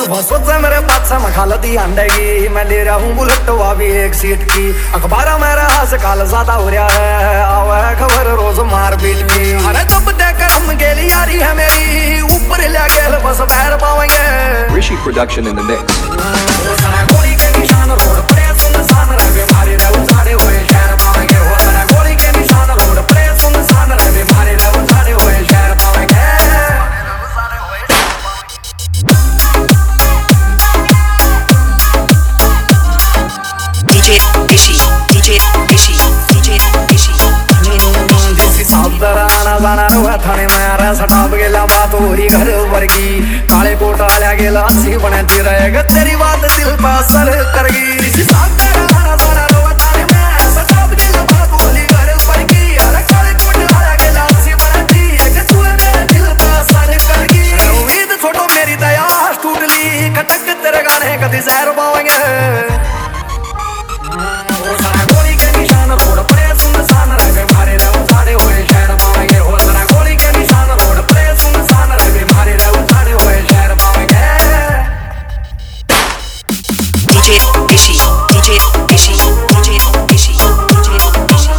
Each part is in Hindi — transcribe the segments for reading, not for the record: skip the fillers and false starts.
भसोत से मेरे पास से मखालती अंडेगी। मैं ले रहा हूँ बुलेट वो भी एक सीट की। अखबार मेरा आजकल ज्यादा हो रहा है, आवा है खबर रोज मारपीट की। अरे जब देखकर हम गेली यारी है मेरी, ऊपर ले गेल बस पैर पावेंगे। Rishi production in the mix. गोली के निशान रोड पे सुनसान रहे, बीमारी रहे उठाड़े हुए शहर पावेंगे। हो तेरा गोली के निशान रोड पे सुनसान रहे, बीमारी रहे उठाड़े हुए शहर पावेंगे। DJ Rishi, DJ Rishi, DJ Rishi, सावधाना जाना हुआ थाने में सटाप गेला बात हो रही घर वर्गी। काले कोट आल्या गेला सी बने रहेगा, तेरी बात दिल पर असर करगी। सावधाना जाना हुआ थाने में सटाप गेला बात हो रही घर वर्गी। अरे काले कोट आल्या गेला सी बने तू मेरे दिल पर असर करगी। उम्मीद छोड़ो मेरी दया टूट ली, कटक तेरे गाने कभी जहर पावेंगे। गोली के निशान रोड पे सुनसान रहे, बीमारी रहे उठाड़े हुए शहर पावेंगे। हो तेरा गोली के निशान रोड पे सुनसान रहे, बीमारी रहे उठाड़े हुए शहर पावेंगे। DJ Rishi, DJ Rishi, DJ Rishi, DJ Rishi,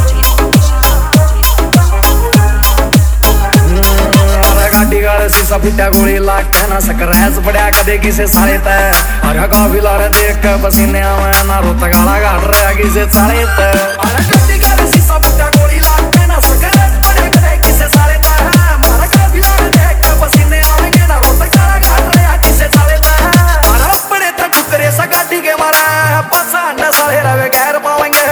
गाड़ी गाड़े शीशा फुटा गोली लाग के ना सकरैस पड़ा कदे किसे साले तय। अरे काफिला रे देख के पसीने आवे ना रोता गाला गाड़ रहा किसे साले तय। अरे गाड़ी गाड़े शीशा फुटा गोली लाग के ना सकरैस पड़ा कदे किसे साले तय। अरे काफिला रे देख के पसीने आवे ना रोता गाला गाड़ रहा किसे साले तय। अरे पड़े तक उतरे सा गाड़ी के मारा पसा न साले रवे गैर पावेंगे।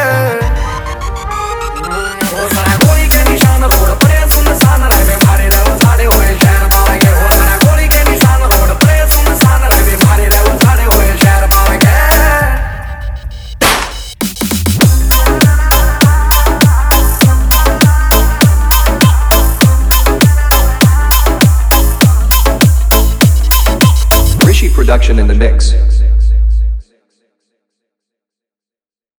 गोली के निशान रोड पे सुनसान रहे, बीमारी रहे उठाड़े हुए शहर पावेंगे। हो तेरा गोली के निशान रोड पे सुनसान रहे, बीमारी रहे उठाड़े हुए शहर पावेंगे। Rishi production in the mix.